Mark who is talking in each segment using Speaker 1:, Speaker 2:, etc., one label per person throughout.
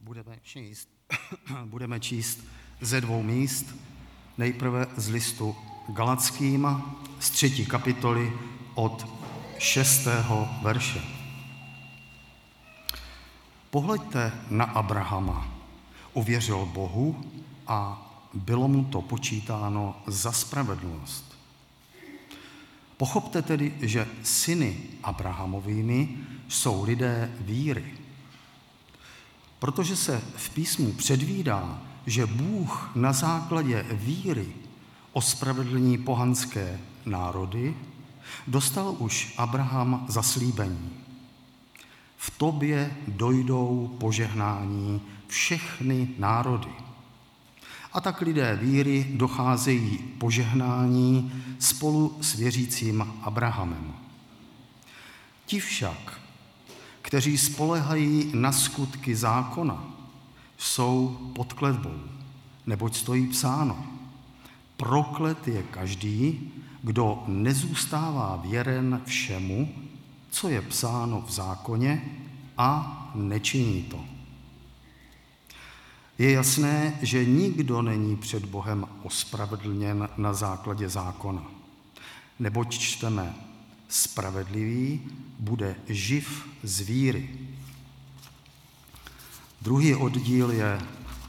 Speaker 1: Budeme číst ze 2 míst, nejprve z listu Galatským z 3. kapitoly od 6. verše. Pohleďte na Abrahama. Uvěřil Bohu a bylo mu to počítáno za spravedlnost. Pochopte tedy, že syny Abrahamovými jsou lidé víry. Protože se v písmu předvídá, že Bůh na základě víry ospravedlní pohanské národy, dostal už Abraham zaslíbení. V tobě dojdou požehnání všechny národy. A tak lidé víry docházejí požehnání spolu s věřícím Abrahamem. Ti však, kteří spoléhají na skutky zákona, jsou pod kletbou, neboť stojí psáno: proklet je každý, kdo nezůstává věren všemu, co je psáno v zákoně, a nečiní to. Je jasné, že nikdo není před Bohem ospravedlněn na základě zákona. Neboť čteme: spravedlivý bude živ z víry. Druhý oddíl je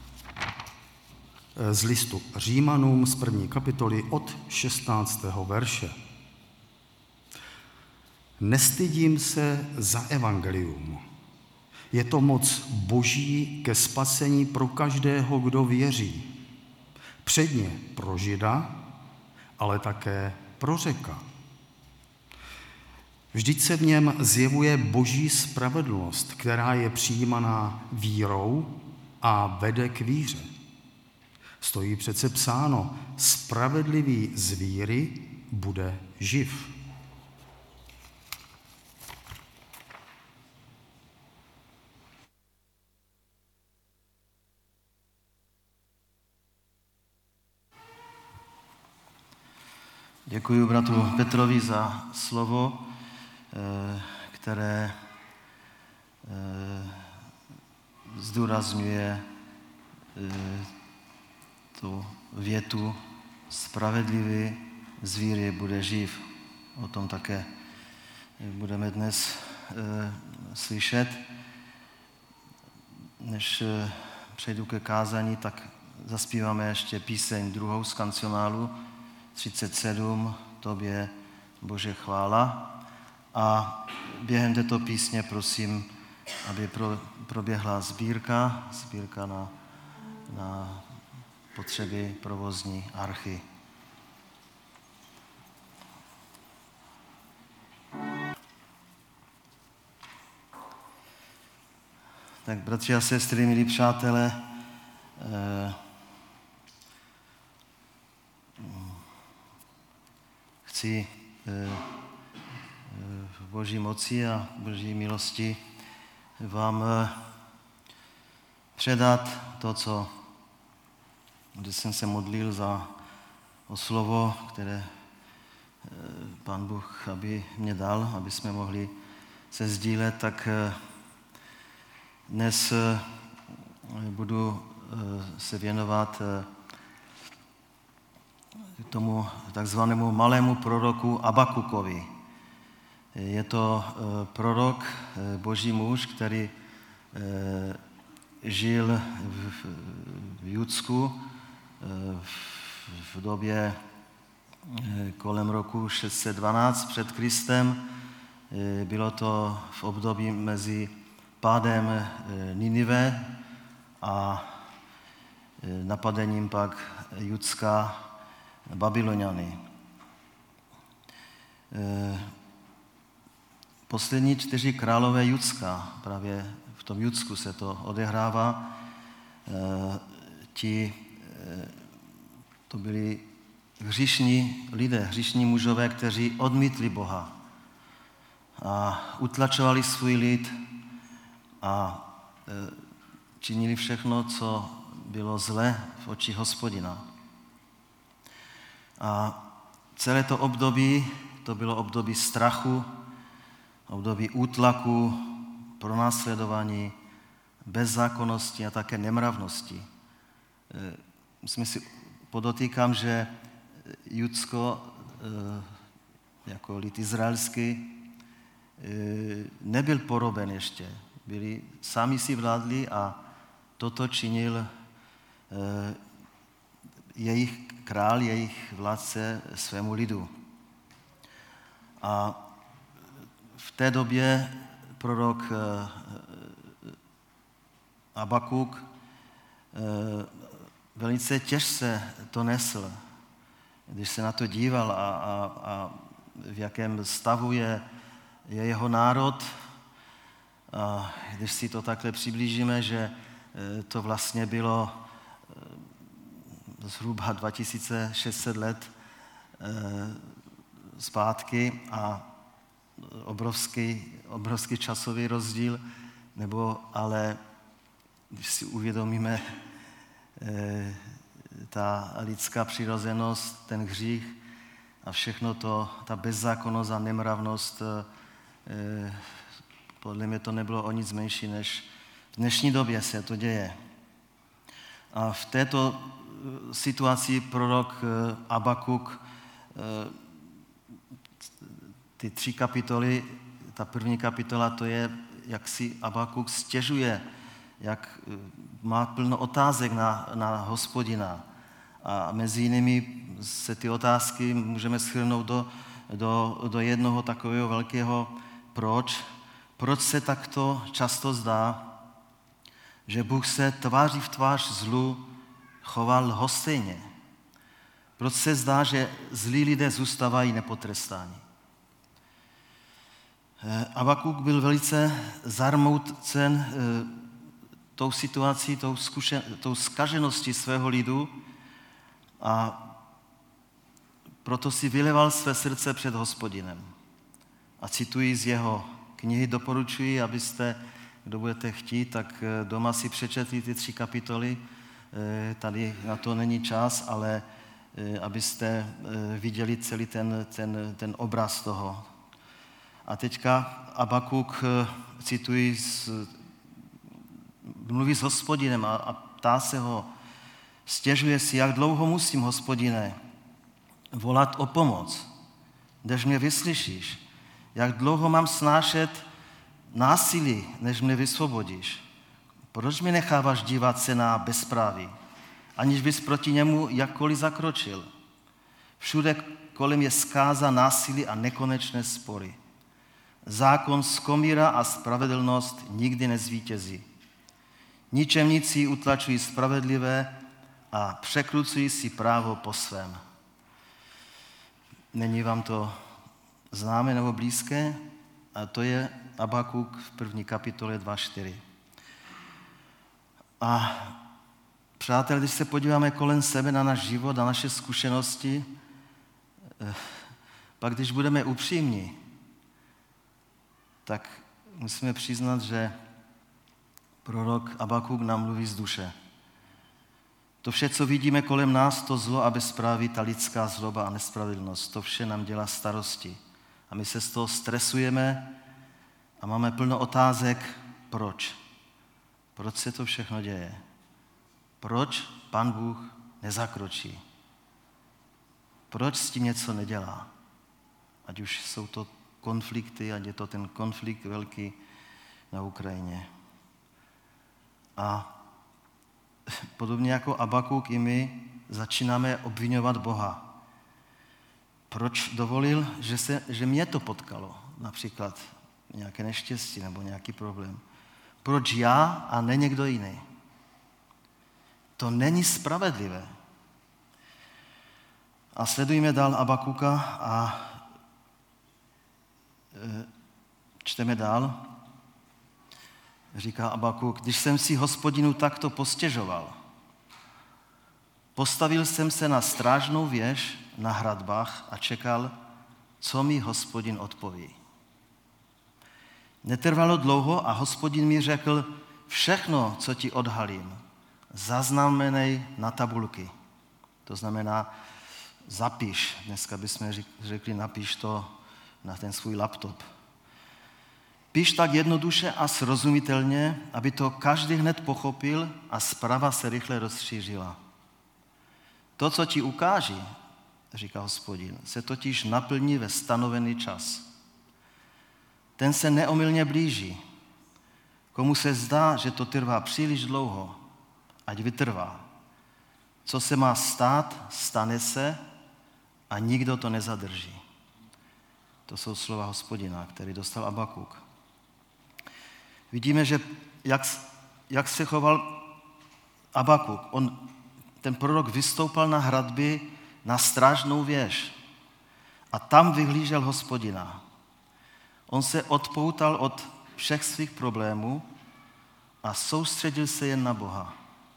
Speaker 1: z listu Římanům z 1. kapitoly od 16. verše. Nestydím se za evangelium. Je to moc Boží ke spasení pro každého, kdo věří. Předně pro Žida, ale také pro Řeka. Vždyť se v něm zjevuje Boží spravedlnost, která je přijímaná vírou a vede k víře. Stojí přece psáno: spravedlivý z víry bude živ.
Speaker 2: Děkuji bratu Petrovi za slovo, které zdůrazňuje tu větu: spravedlivý z víry bude živ. O tom také budeme dnes slyšet. Než přejdu ke kázání, tak zaspíváme ještě píseň 2. z kancionálu 37, Tobě, Bože, chvála. A během této písně prosím, aby proběhla sbírka na potřeby provozní archy. Tak bratři a sestry, milí přátelé, chci v Boží moci a Boží milosti vám předat to, když jsem se modlil o slovo, které Pán Bůh aby mě dal, aby jsme mohli se sdílet, tak dnes budu se věnovat tomu takzvanému malému proroku Abakukovi. Je to prorok, boží muž, který žil v Judsku v době kolem roku 612 před Kristem. Bylo to v období mezi pádem Ninive a napadením pak Judska Babyloniany. Poslední 4 králové Judska, právě v tom Judsku se to odehrává, to byli hříšní lidé, hříšní mužové, kteří odmítli Boha a utlačovali svůj lid a činili všechno, co bylo zlé v očích Hospodina. A celé to období, to bylo období strachu, období útlaku, pronásledování, bezzákonnosti a také nemravnosti. Podotýkám, že Judsko jako lid izraelský nebyl poroben ještě. Sami si vládli a toto činil jejich král, jejich vládce svému lidu. A v té době prorok Abakuk velice těžce to nesl, když se na to díval a v jakém stavu je jeho národ. A když si to takhle přiblížíme, že to vlastně bylo zhruba 2600 let zpátky a obrovský časový rozdíl, ale když si uvědomíme ta lidská přirozenost, ten hřích a všechno to, ta bezzákonnost a nemravnost, podle mě to nebylo o nic menší, než v dnešní době se to děje. A v této situaci prorok Abakuk ty 3 kapitoly, ta první kapitola, to je, jak si Abakuk stěžuje, jak má plno otázek na Hospodina. A mezi jinými se ty otázky můžeme shrnout do jednoho takového velkého proč. Proč se takto často zdá, že Bůh se tváří v tvář zlu choval lhostejně? Proč se zdá, že zlí lidé zůstávají nepotrestáni? Abakuk byl velice zarmoucen tou situací, tou zkažeností svého lidu a proto si vyleval své srdce před Hospodinem. A cituji z jeho knihy, doporučuji, abyste, kdo budete chtít, tak doma si přečetli ty 3 kapitoly. Tady na to není čas, ale abyste viděli celý ten obraz toho. A teďka Abakuk, cituji, mluví s Hospodinem a ptá se ho, stěžuje si, jak dlouho musím, Hospodine, volat o pomoc, než mě vyslyšíš. Jak dlouho mám snášet násilí, než mě vysvobodíš? Proč mě necháváš dívat se na bezpráví, aniž bys proti němu jakkoliv zakročil? Všude kolem je zkáza násilí a nekonečné spory. Zákon skomírá a spravedlnost nikdy nezvítězí. Ničemníci utlačují spravedlivé a překrucují si právo po svém. Není vám to známé nebo blízké? A to je Abakuk v 1. kapitole 2:4. A přátelé, když se podíváme kolem sebe na náš život, na naše zkušenosti, pak když budeme upřímní, tak musíme přiznat, že prorok Abakuk nám mluví z duše. To vše, co vidíme kolem nás, to zlo a bezpráví, ta lidská zloba a nespravedlnost, to vše nám dělá starosti. A my se z toho stresujeme a máme plno otázek, proč. Proč se to všechno děje? Proč Pán Bůh nezakročí? Proč s tím něco nedělá? Ať už jsou to konflikty, ať je to ten konflikt velký na Ukrajině. A podobně jako Abakuk i my začínáme obviňovat Boha. Proč dovolil, že mě to potkalo? Například nějaké neštěstí nebo nějaký problém. Proč já a ne někdo jiný? To není spravedlivé. A sledujeme dál Abakuka a čteme dál. Říká Abakuk, když jsem si Hospodinu takto postěžoval, postavil jsem se na strážnou věž na hradbách a čekal, co mi Hospodin odpoví. Netrvalo dlouho a Hospodin mi řekl, všechno, co ti odhalím, zaznamenej na tabulky. To znamená, zapiš. Dneska bychom řekli, napiš to na ten svůj laptop. Píš tak jednoduše a srozumitelně, aby to každý hned pochopil a zpráva se rychle rozšířila. To, co ti ukáží, říká Hospodin, se totiž naplní ve stanovený čas. Ten se neomylně blíží. Komu se zdá, že to trvá příliš dlouho, ať vytrvá. Co se má stát, stane se a nikdo to nezadrží. To jsou slova Hospodina, který dostal Abakuk. Vidíme, že jak se choval Abakuk. Ten prorok vystoupal na hradby na strážnou věž a tam vyhlížel Hospodina. On se odpoutal od všech svých problémů a soustředil se jen na Boha.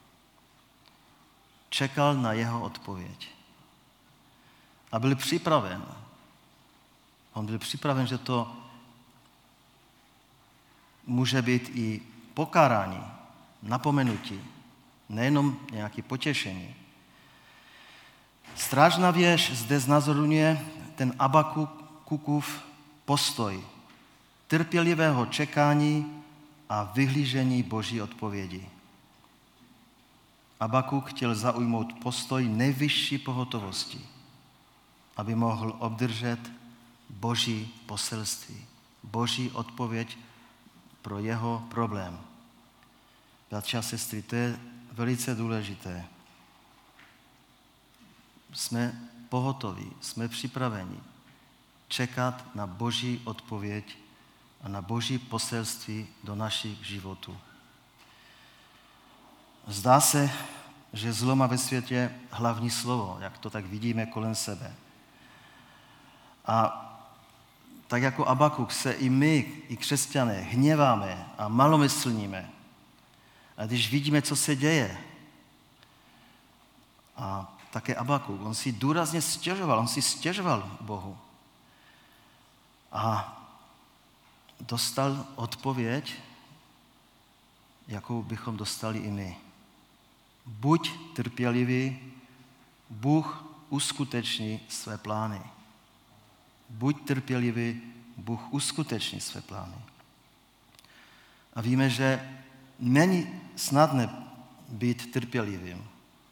Speaker 2: Čekal na jeho odpověď. A byl připraven. On byl připraven, že to může být i pokárání, napomenutí, nejenom nějaké potěšení. Strážná věž zde znázorňuje ten Abakukův postoj trpělivého čekání a vyhlížení Boží odpovědi. Abakuk chtěl zaujmout postoj nejvyšší pohotovosti, aby mohl obdržet Boží poselství, Boží odpověď pro jeho problém. Bratři a sestry, to je velice důležité. Jsme pohotoví, jsme připraveni čekat na Boží odpověď a na Boží poselství do našich životů. Zdá se, že zlo má ve světě hlavní slovo, jak to tak vidíme kolem sebe. A tak jako Abakuk se i my, i křesťané, hněváme a malomyslníme. A když vidíme, co se děje, a také Abakuk, on si důrazně stěžoval Bohu. A dostal odpověď, jakou bychom dostali i my. Buď trpělivý, Bůh uskuteční své plány. Buď trpělivý, Bůh uskuteční své plány. A víme, že není snadné být trpělivým.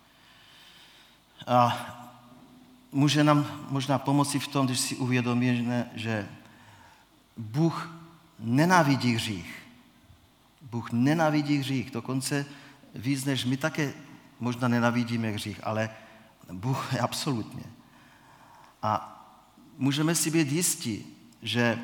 Speaker 2: A může nám možná pomoci v tom, když si uvědomíme, že Bůh nenávidí hřích. Bůh nenávidí hřích, dokonce víc než my také možná nenávidíme hřích, ale Bůh je absolutně. A můžeme si být jistí, že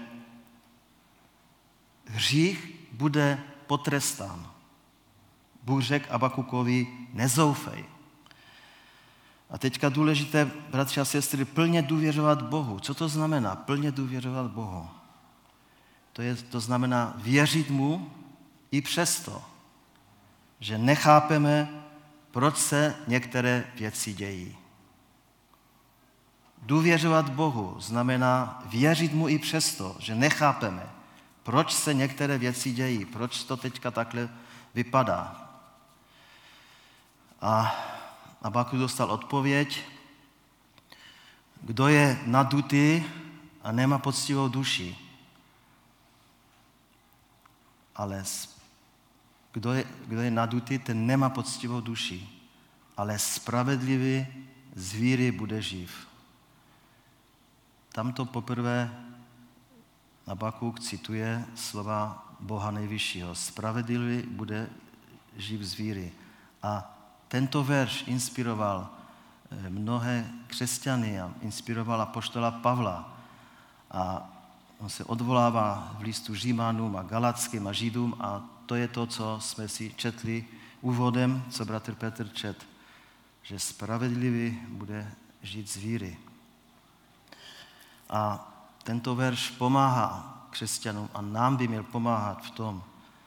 Speaker 2: hřích bude potrestán. Bůh řekl Abakukovi, nezoufej. A teďka důležité, bratři a sestry, plně důvěřovat Bohu. Co to znamená? Plně důvěřovat Bohu. To znamená věřit mu i přesto, že nechápeme, proč se některé věci dějí. Důvěřovat Bohu znamená věřit mu i přesto, že nechápeme, proč se některé věci dějí, proč to teďka takhle vypadá. A Abakuk dostal odpověď, kdo je nadutý a nemá poctivou duši. Ale kdo je nadutý, ten nemá poctivou duši. Ale spravedlivý z víry bude živ. Tamto poprvé Abakuk cituje slova Boha nejvyššího. Spravedlivý bude živ z víry. A tento verš inspiroval mnohé křesťany a inspiroval apoštola Pavla. A on se odvolává v listu Římanům a Galackým a Židům a to je to, co jsme si četli úvodem, co bratr Petr čet, že spravedlivý bude žít z víry. A tento verš pomáhá křesťanům a nám by měl pomáhat v tom,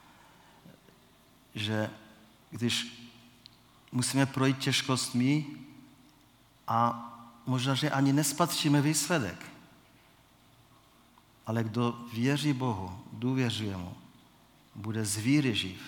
Speaker 2: že když musíme projít těžkostmi a možná, že ani nespatříme výsledek, ale kdo věří Bohu, důvěřuje mu, bude z víry živ.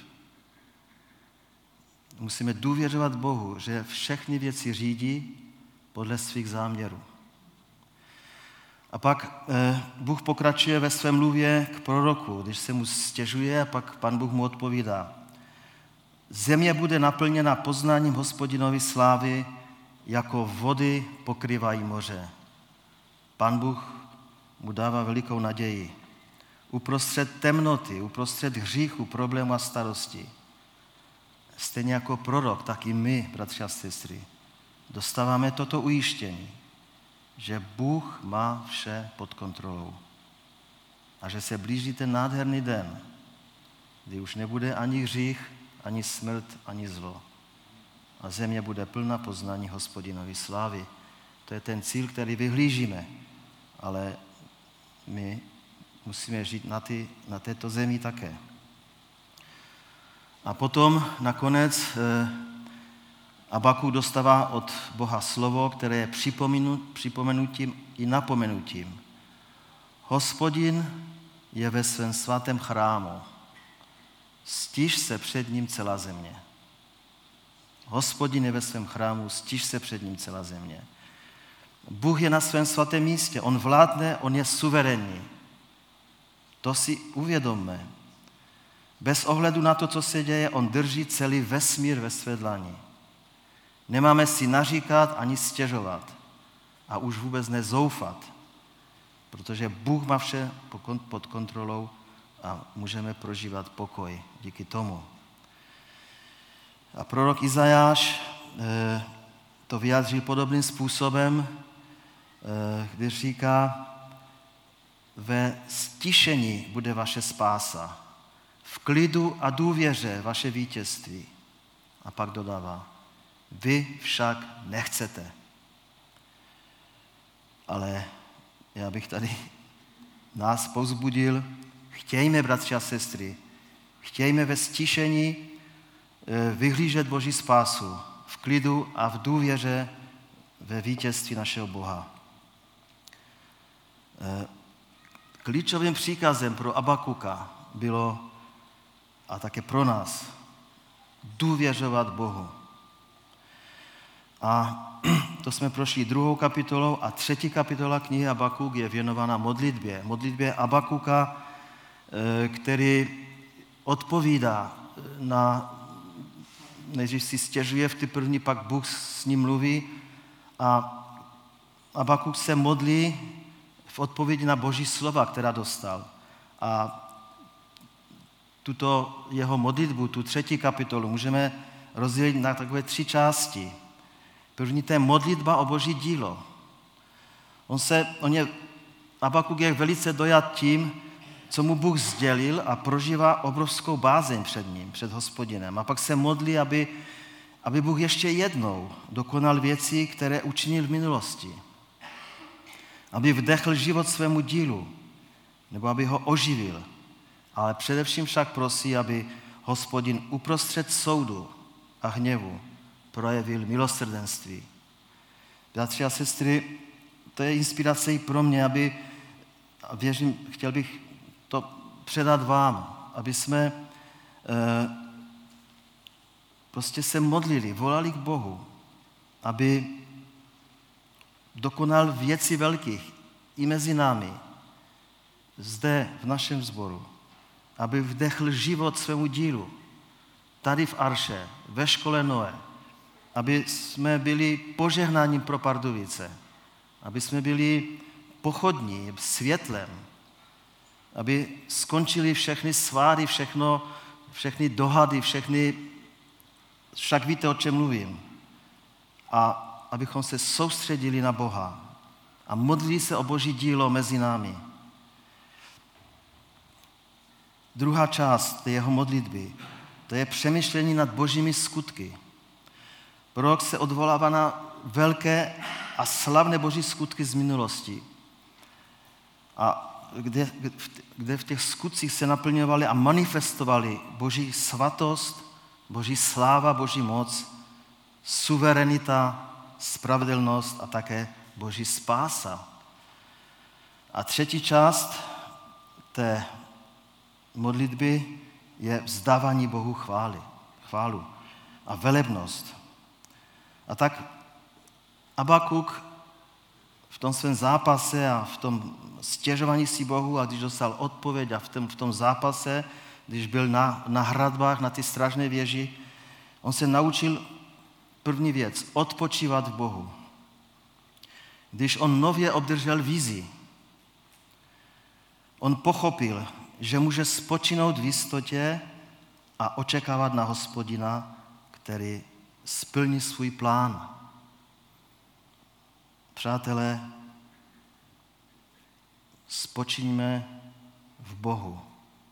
Speaker 2: Musíme důvěřovat Bohu, že všechny věci řídí podle svých záměrů. A pak Bůh pokračuje ve svém mluvě k proroku, když se mu stěžuje, a pak Pan Bůh mu odpovídá. Země bude naplněna poznáním Hospodinovy slávy, jako vody pokrývají moře. Pan Bůh mu dává velikou naději. Uprostřed temnoty, uprostřed hříchu, problémů a starosti. Stejně jako prorok, tak i my, bratři a sestry, dostáváme toto ujištění, že Bůh má vše pod kontrolou a že se blíží ten nádherný den, kdy už nebude ani hřích, ani smrt, ani zlo. A země bude plná poznání Hospodinovy slávy. To je ten cíl, který vyhlížíme, ale my musíme žít na této zemi také. A potom nakonec Habakuk dostává od Boha slovo, které je připomenutím i napomenutím. Hospodin je ve svém svatém chrámu. Stiž se před ním celá země. Hospodin je ve svém chrámu, stiž se před ním celá země. Bůh je na svém svatém místě, on vládne, on je suverénní. To si uvědomme. Bez ohledu na to, co se děje, on drží celý vesmír ve své dlani. Nemáme si naříkat ani stěžovat a už vůbec nezoufat, protože Bůh má vše pod kontrolou a můžeme prožívat pokoj díky tomu. A prorok Izajáš to vyjádřil podobným způsobem, když říká, ve stišení bude vaše spása, v klidu a důvěře vaše vítězství. A pak dodává, vy však nechcete. Ale já bych tady nás povzbudil, chtějme, bratři a sestry, chtějme ve stišení vyhlížet Boží spásu, v klidu a v důvěře ve vítězství našeho Boha. Klíčovým příkazem pro Habakuka bylo, a také pro nás, důvěřovat Bohu. A to jsme prošli 2. kapitolou a 3. kapitola knihy Habakuk je věnována modlitbě. Modlitbě Habakuka, který odpovídá než si stěžuje v ty první, pak Bůh s ním mluví a Habakuk se modlí v odpovědi na Boží slova, která dostal. A tuto jeho modlitbu, tu 3. kapitolu, můžeme rozdělit na takové 3 části. První to je modlitba o Boží dílo. Habakuk je velice dojat tím, co mu Bůh sdělil a prožívá obrovskou bázeň před ním, před Hospodinem. A pak se modlí, aby Bůh ještě jednou dokonal věci, které učinil v minulosti. Aby vdechl život svému dílu, nebo aby ho oživil. Ale především však prosí, aby Hospodin uprostřed soudu a hněvu projevil milosrdenství. Bratři a sestry, to je inspirace i pro mě, a věřím, chtěl bych to předat vám, aby jsme prostě se modlili, volali k Bohu, aby dokonal věci velkých i mezi námi, zde v našem sboru, aby vdechl život svému dílu, tady v Arše, ve škole Noé, aby jsme byli požehnáním pro Pardubice, aby jsme byli pochodní, světlem, aby skončili všechny sváry, všechny dohady, však víte, o čem mluvím. A abychom se soustředili na Boha a modlili se o Boží dílo mezi námi. Druhá část jeho modlitby, to je přemýšlení nad Božími skutky. Prorok se odvolává na velké a slavné Boží skutky z minulosti. A kde v těch skutcích se naplňovaly a manifestovaly Boží svatost, Boží sláva, Boží moc, suverenita, spravedlnost a také Boží spása. A 3. část té modlitby je vzdávání Bohu chválu a velebnost. A tak Habakuk v tom svém zápase a v tom stěžování si Bohu, a když dostal odpověď a v tom zápase, když byl na hradbách, na ty strážné věži, on se naučil první věc, odpočívat v Bohu. Když on nově obdržel vizi, on pochopil, že může spočinout v jistotě a očekávat na Hospodina, který splní svůj plán. Přátelé, spočiňme v Bohu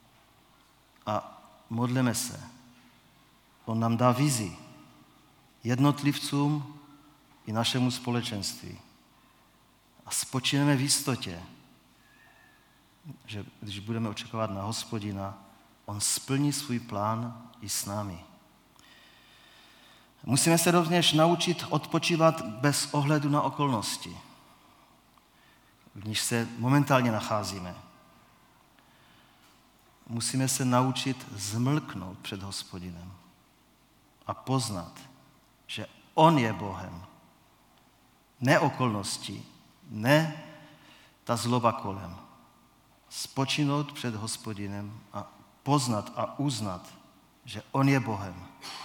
Speaker 2: a modleme se. On nám dá vizi jednotlivcům i našemu společenství. A spočineme v jistotě, že když budeme očekávat na Hospodina, on splní svůj plán i s námi. Musíme se rovněž naučit odpočívat bez ohledu na okolnosti, v níž se momentálně nacházíme. Musíme se naučit zmlknout před Hospodinem a poznat, že on je Bohem. Ne okolnosti, ne ta zloba kolem. Spočinout před Hospodinem a poznat a uznat, že on je Bohem.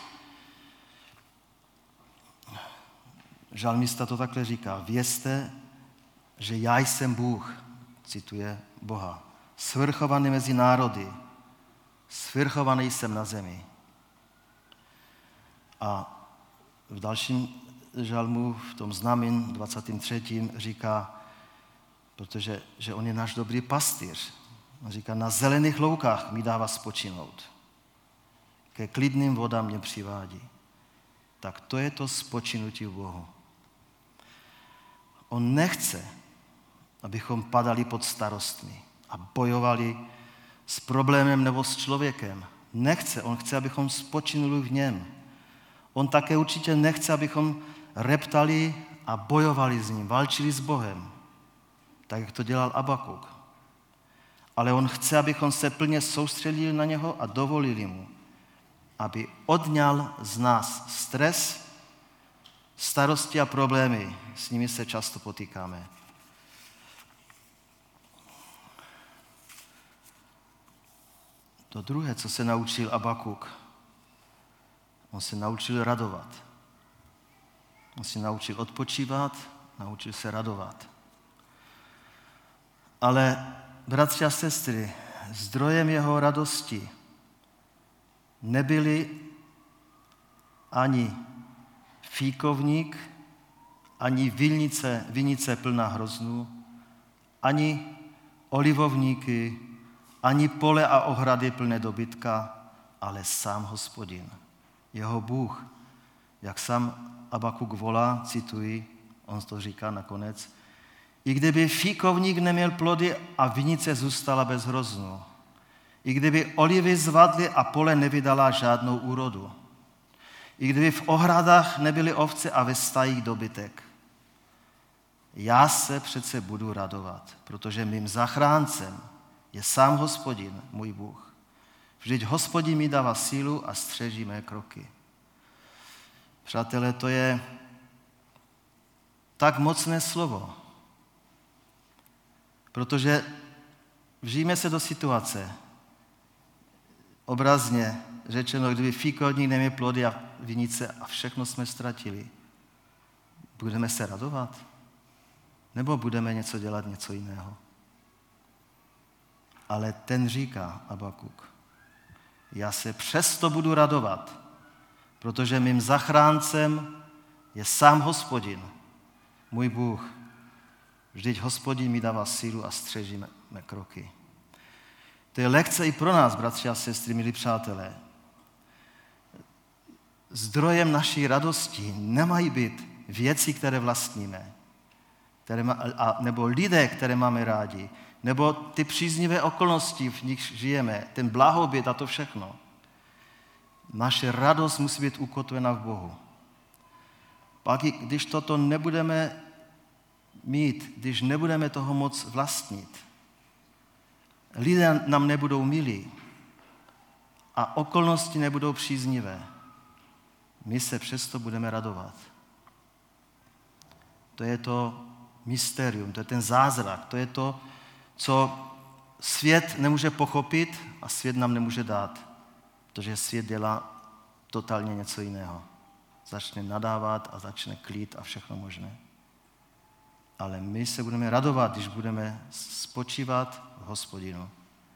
Speaker 2: Žalmista to takhle říká. Vězte, že já jsem Bůh, cituje Boha. Svrchovaný mezi národy, svrchovaný jsem na zemi. A v dalším žalmu, v tom známém 23. říká, protože že on je náš dobrý pastýř. On říká, na zelených loukách mi dává spočinout. Ke klidným vodám mě přivádí. Tak to je to spočinutí v Bohu. On nechce, abychom padali pod starostmi a bojovali s problémem nebo s člověkem. Nechce, on chce, abychom spočinuli v něm. On také určitě nechce, abychom reptali a bojovali s ním, válčili s Bohem, tak jak to dělal Abakuk. Ale on chce, abychom se plně soustředili na něho a dovolili mu, aby odňal z nás stres, starosti a problémy, s nimi se často potýkáme. To druhé, co se naučil Abakuk, on se naučil radovat. On se naučil odpočívat, naučil se radovat. Ale, bratři a sestry, zdrojem jeho radosti nebyli ani fíkovník, ani vinice plná hroznů, ani olivovníky, ani pole a ohrady plné dobytka, ale sám Hospodin, jeho Bůh. Jak sám Abakuk volá, cituji, on to říká nakonec, i kdyby fíkovník neměl plody a vinice zůstala bez hroznů, i kdyby olivy zvadly a pole nevydala žádnou úrodu, i kdyby v ohradách nebyly ovce a ve stajích dobytek. Já se přece budu radovat, protože mým zachráncem je sám Hospodin, můj Bůh. Vždyť Hospodin mi dává sílu a střeží mé kroky. Přátelé, to je tak mocné slovo, protože vžijeme se do situace, obrazně řečeno, kdyby fíkovník neměl plody a vinice a všechno jsme ztratili. Budeme se radovat? Nebo budeme něco dělat, něco jiného? Ale ten říká, Abakuk, já se přesto budu radovat, protože mým zachráncem je sám Hospodin, můj Bůh. Vždyť Hospodin mi dává sílu a střeží mé kroky. To je lekce i pro nás, bratři a sestry, milí přátelé. Zdrojem naší radosti nemají být věci, které vlastníme, nebo lidé, které máme rádi, nebo ty příznivé okolnosti, v nich žijeme, ten blahobyt a to všechno. Naše radost musí být ukotvena v Bohu. Pak, když toto nebudeme mít, když nebudeme toho moc vlastnit, lidé nám nebudou milí a okolnosti nebudou příznivé, my se přesto budeme radovat. To je to mysterium, to je ten zázrak, to je to, co svět nemůže pochopit a svět nám nemůže dát, protože svět dělá totálně něco jiného. Začne nadávat a začne klid a všechno možné. Ale my se budeme radovat, když budeme spočívat v Hospodinu.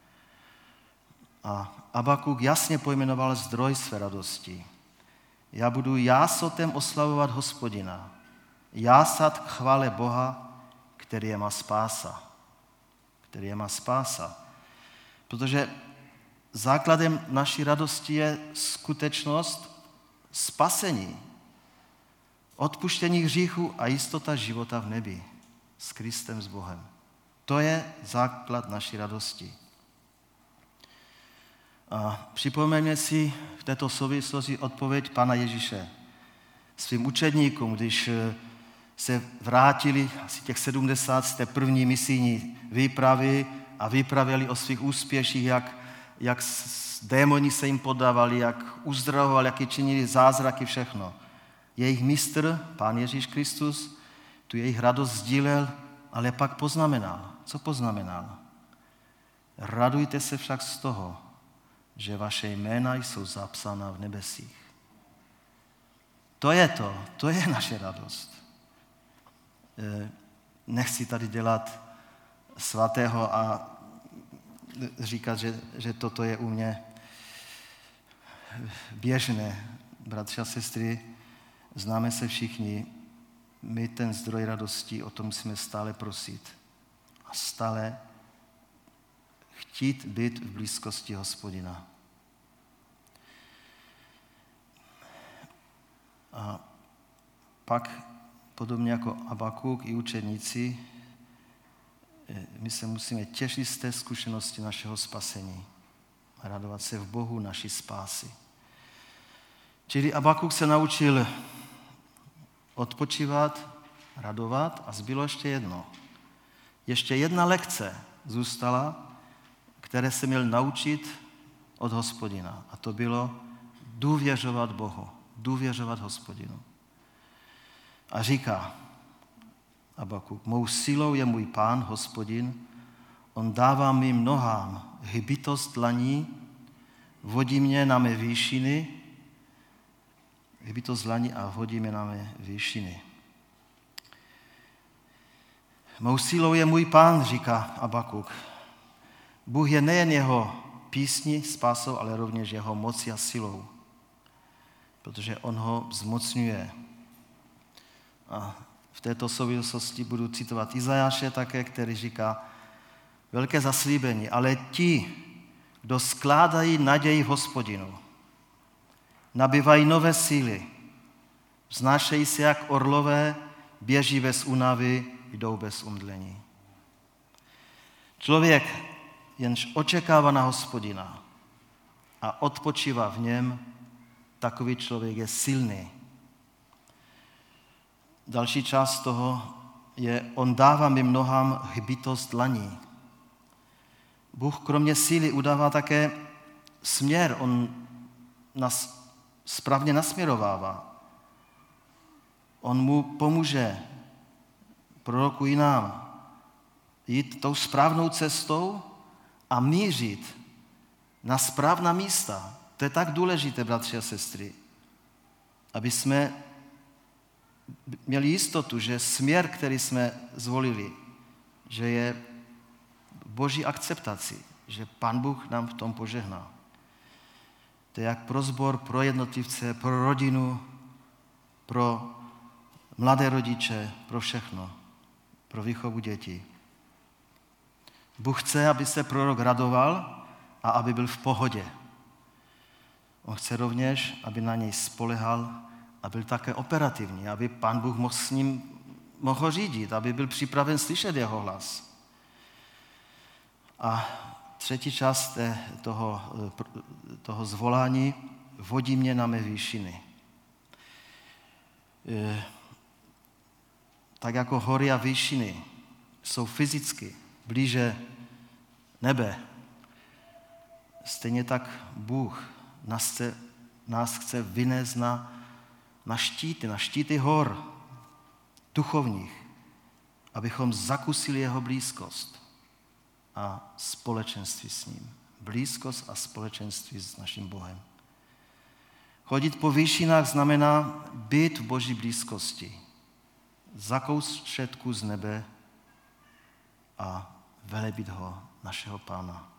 Speaker 2: A Abakuk jasně pojmenoval zdroj své radosti. Já budu jásotem oslavovat Hospodina, jásat k chvále Boha, který je má spása. Který je má spása. Protože základem naší radosti je skutečnost spasení, odpuštění hříchu a jistota života v nebi s Kristem, s Bohem. To je základ naší radosti. A připomeňme si v této souvislosti odpověď Pana Ježíše svým učedníkům, když se vrátili asi těch 70 z té první misijní výpravy a vypravěli o svých úspěších, jak démoni se jim podávali, jak uzdravovali, jak činili zázraky, všechno. Jejich mistr, Pán Ježíš Kristus, tu jejich radost sdílel, ale pak poznamenal. Co poznamenal? Radujte se však z toho, že vaše jména jsou zapsána v nebesích. To je naše radost. Nechci tady dělat svatého a říkat, že toto je u mě běžné. Bratři a sestry, známe se všichni, my ten zdroj radosti, o tom musíme stále prosit a stále chtít být v blízkosti Hospodina. A pak, podobně jako Abakuk i učedníci, my se musíme těšit z té zkušenosti našeho spasení a radovat se v Bohu naší spásy. Čili Abakuk se naučil odpočívat, radovat a zbylo ještě jedno. Ještě jedna lekce zůstala, které se měl naučit od Hospodina. A to bylo důvěřovat Bohu, důvěřovat Hospodinu. A říká Abakuk, mou silou je můj Pán, Hospodin, on dává mým nohám hybitost dlaní, vodí mě na mé výšiny, hybitost dlaní a vodí mě na mé výšiny. Mou silou je můj Pán, říká Abakuk. Bůh je nejen jeho písní, spásou, ale rovněž jeho mocí a silou, protože on ho zmocňuje. A v této souvislosti budu citovat Izajáše také, který říká velké zaslíbení, ale ti, kdo skládají naději v Hospodinu, nabývají nové síly, vznášejí se jak orlové, běží bez únavy, jdou bez omdlení. Člověk, jenž očekává na Hospodina a odpočívá v něm, takový člověk je silný. Další část toho je, on dává mým nohám hybitost dlaní. Bůh kromě síly udává také směr, on nás správně nasměrovává. On mu pomůže, prorokuje nám, jít tou správnou cestou a mířit na správná místa. To je tak důležité, bratři a sestry, aby jsme měli jistotu, že směr, který jsme zvolili, že je Boží akceptaci, že Pán Bůh nám v tom požehná. To je jak pro sbor, pro jednotlivce, pro rodinu, pro mladé rodiče, pro všechno, pro výchovu dětí. Bůh chce, aby se prorok radoval a aby byl v pohodě. On chce rovněž, aby na něj spolehal a byl také operativní, aby Pán Bůh mohl s ním řídit, aby byl připraven slyšet jeho hlas. A třetí část toho zvolání, vodí mě na mé výšiny. Tak jako hory a výšiny jsou fyzicky blíže nebe, stejně tak Bůh nás chce vynést na štíty hor duchovních, abychom zakusili jeho blízkost a společenství s ním. Blízkost a společenství s naším Bohem. Chodit po výšinách znamená být v Boží blízkosti, zakoušet kus nebe a velebit ho, našeho Pána.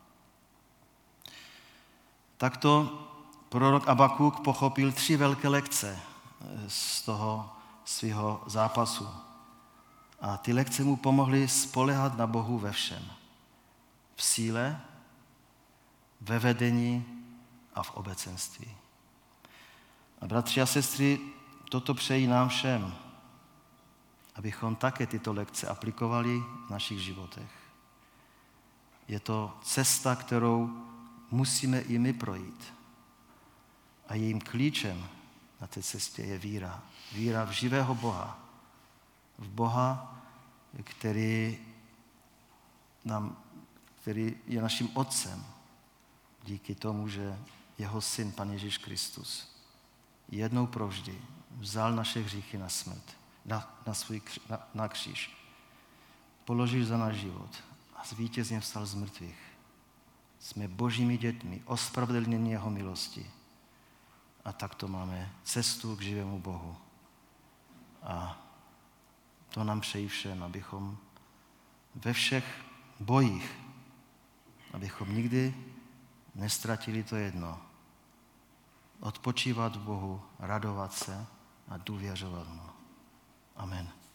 Speaker 2: Takto prorok Abakuk pochopil 3 velké lekce z toho svého zápasu. A ty lekce mu pomohly spoléhat na Bohu ve všem. V síle, ve vedení a v obecenství. A bratři a sestry, toto přeji nám všem, abychom také tyto lekce aplikovali v našich životech. Je to cesta, kterou musíme i my projít. A jejím klíčem na té cestě je víra. Víra v živého Boha. V Boha, který je naším Otcem. Díky tomu, že jeho syn, Pan Ježíš Kristus, jednou provždy vzal naše hříchy na smrt, na kříž. Položil za náš život a zvítězně vstal z mrtvých. Jsme Božími dětmi, ospravedlněni jeho milosti. A takto máme cestu k živému Bohu. A to nám přeji všem, abychom ve všech bojích, abychom nikdy nestratili to jedno. Odpočívat v Bohu, radovat se a důvěřovat mu. Amen.